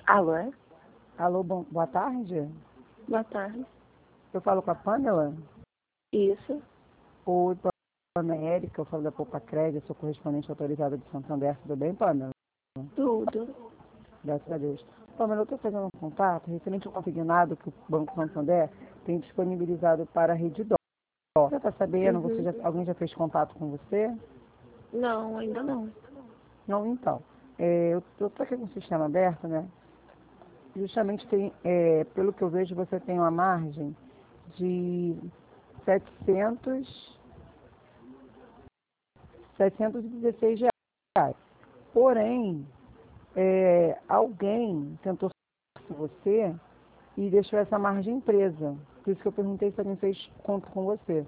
Alô, é? Alô, boa tarde. Boa tarde. Eu falo com a Pamela. Isso. Oi, Pamela Érica, eu falo da Poupa Crédito, sou correspondente autorizada de Santander. Tudo bem, Pamela? Tudo. Graças a Deus. Pamela, eu estou fazendo um contato referente ao consignado que o Banco Santander tem disponibilizado para a Rede Dó. Você está sabendo? Uhum. Alguém já fez contato com você? Não, ainda não. Não, então. Eu estou aqui com o sistema aberto, né? Justamente tem, pelo que eu vejo, você tem uma margem de 716 reais. Porém, alguém tentou com você e deixou essa margem presa. Por isso que eu perguntei se alguém fez conta com você.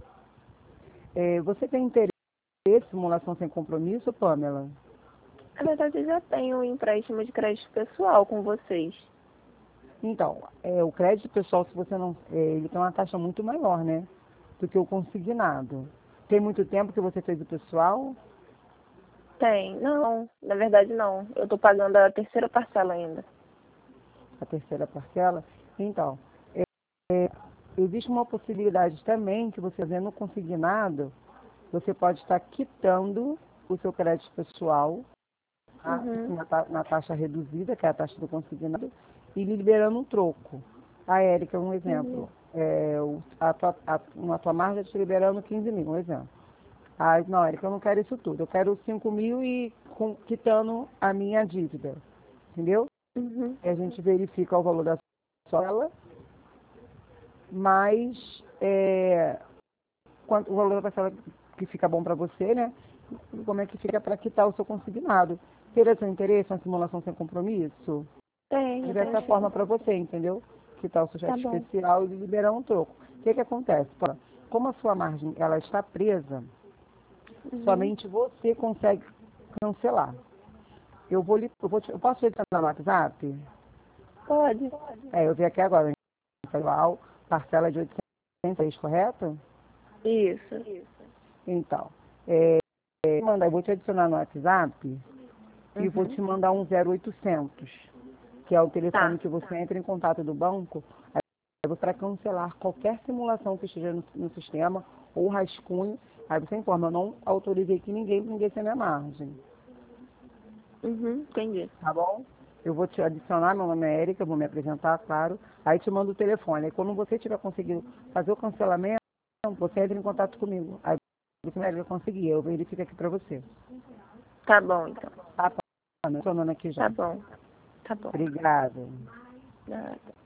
Você tem interesse em simulação sem compromisso, Pamela? Na verdade, eu já tenho um empréstimo de crédito pessoal com vocês. Então, o crédito pessoal, se você não, ele tem uma taxa muito maior, né, do que o consignado. Tem muito tempo que você fez o pessoal? Tem? Não, na verdade não. Eu tô pagando a terceira parcela ainda. A terceira parcela? Então, existe uma possibilidade também que você fazendo consignado, você pode estar quitando o seu crédito pessoal, tá? Uhum. Na taxa reduzida, que é a taxa do consignado, e liberando um troco. A Érica, um Uhum. exemplo. A tua margem te liberando 15 mil, um exemplo. Ah, não, Érica, eu não quero isso tudo. Eu quero 5 mil e quitando a minha dívida. Entendeu? Uhum. E a gente verifica o valor da sua, mas o valor da parcela que fica bom para você, né? E como é que fica para quitar o seu consignado. Teria seu interesse, uma simulação sem compromisso? De Tenho, tenho dessa sim. forma para você, entendeu? Quitar o seu Tá cheque bom. especial e liberar um troco. O que acontece? Pô, como a sua margem ela está presa, Uhum. somente você consegue cancelar. Eu posso te adicionar no WhatsApp? Pode. Eu vi aqui agora, atual, parcela de 806, correto? Isso. Então, eu vou te adicionar no WhatsApp e vou Uhum. te mandar um 0800, que é o telefone Tá. que você entra em contato do banco para cancelar qualquer simulação que esteja no sistema ou rascunho. Aí você informa, eu não autorizei que ninguém ser minha margem. Uhum. Entendi. Tá bom? Eu vou te adicionar, meu nome é Érica, vou me apresentar, claro. Aí te mando o telefone. Aí quando você tiver conseguido fazer o cancelamento, você entra em contato comigo. Aí você vai conseguir, eu verifico aqui pra você. Tá bom, então. Tá, tá, meu nome aqui já. Tá bom. Tá bom. Obrigada. Nada.